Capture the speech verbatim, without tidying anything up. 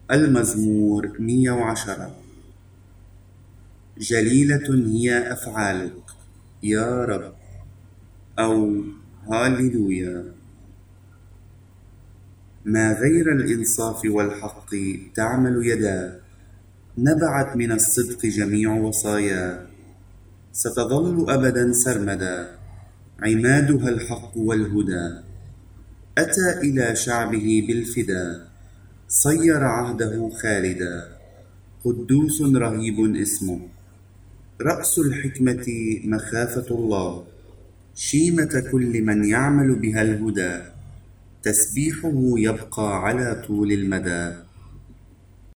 المزمور مئة وعشرة. جليلة هي أفعالك يا رب، أو هاليلويا. ما غير الإنصاف والحق تعمل يداه، نبعت من الصدق جميع وصاياه. ستظل أبدا سرمدا، عمادها الحق والهدى. أتى إلى شعبه بالفدا، صير عهده خالدا. قدوس رهيب اسمه، رأس الحكمة مخافة الله. شيمة كل من يعمل بها الهدى، تسبيحه يبقى على طول المدى.